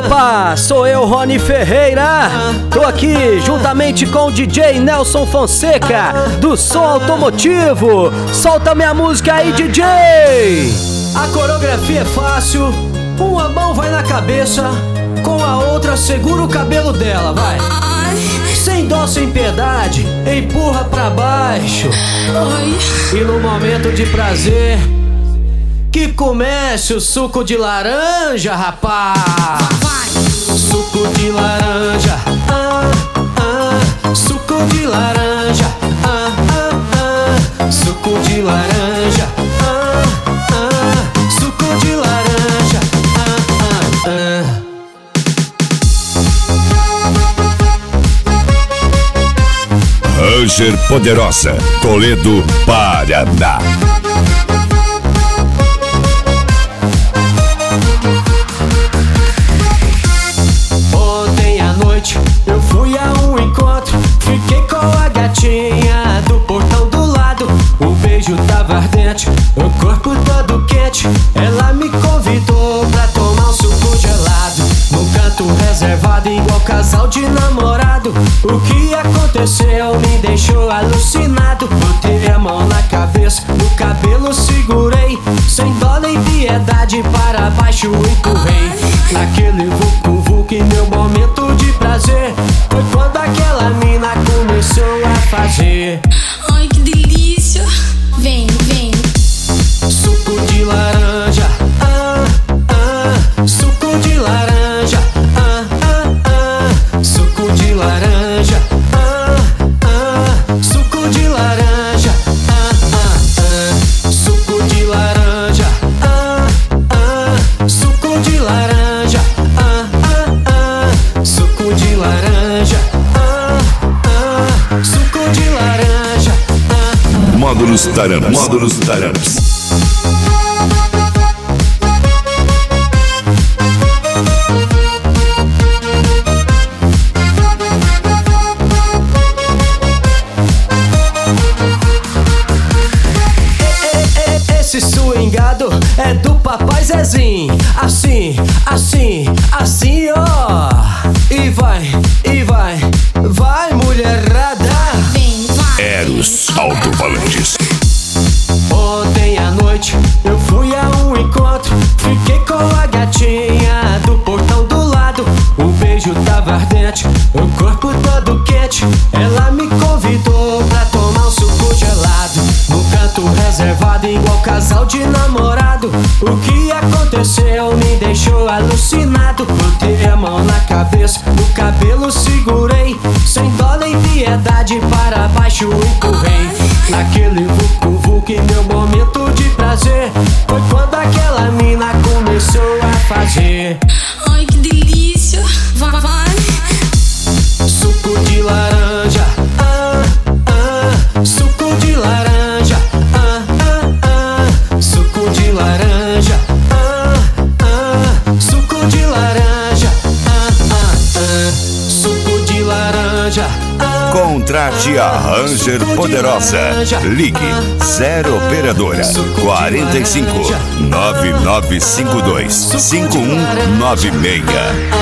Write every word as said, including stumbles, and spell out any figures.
Opa, sou eu, Rony Ferreira. Tô aqui juntamente com o D J Nelson Fonseca, do Som Automotivo. Solta minha música aí, D J. A coreografia é fácil. Uma mão vai na cabeça, com a outra segura o cabelo dela, vai. Sem dó, sem piedade, empurra pra baixo. E no momento de prazer, que comece o suco de laranja, rapaz. Suco de laranja, ah, ah, suco de laranja, ah, ah, ah, suco de laranja, ah, ah, suco de laranja, ah, ah, ah. Ranger Poderosa, Toledo, Paraná. Ontem à noite eu fui a um encontro, fiquei com a gatinha do portão do lado. O beijo tava ardente, o corpo todo quente. Ela me convidou pra tomar um suco gelado, num canto reservado igual casal de namorado. O que aconteceu me deixou alucinado. Botei a mão na cabeça, no cabelo segurei, sem dó nem piedade, para baixo empurrei. Naquele vucu-vucu, meu momento de prazer foi quando aquela mina começou a fazer. Ai, que delícia! Vem, vem. Suco de laranja, ah, ah, suco de laranja, ah, ah, ah, suco de laranja, ah, ah, suco de laranja, ah, ah, ah, suco de laranja, ah, ah, suco de laranja, ah, ah, ah, suco de laranja, ah, ah, suco de laranja, ah. Módulos Taramps. Módulos Taramps. Esse swingado é do papai Zezinho. Assim, assim, assim, ó. E vai, e vai, vai, mulherada. Vem, vai. Eros Alto-Falantes. Ontem à noite eu fui a um encontro, fiquei com a gatinha do portão do lado. O beijo tava ardente, o corpo todo quente. Ela me convidou pra tomar um suco gelado, num canto reservado igual casal de namorado. O que aconteceu me deixou alucinado. Botei a mão na cabeça, no cabelo segurei, sem dó nem piedade, para baixo empurrei. Naquele vucu-vucu, meu momento de prazer foi quando aquela mina começou a fazer. Ai, que delícia! Vai, vai. Suco de laranja, ah, ah, suco de laranja, ah, ah, ah, suco de laranja, ah, ah, suco de laranja, ah, ah, ah, suco de laranja, ah. Contrate a Ranger Poderosa. Ligue zero operadora quarenta e cinco, nove nove cinco dois, cinco um nove seis.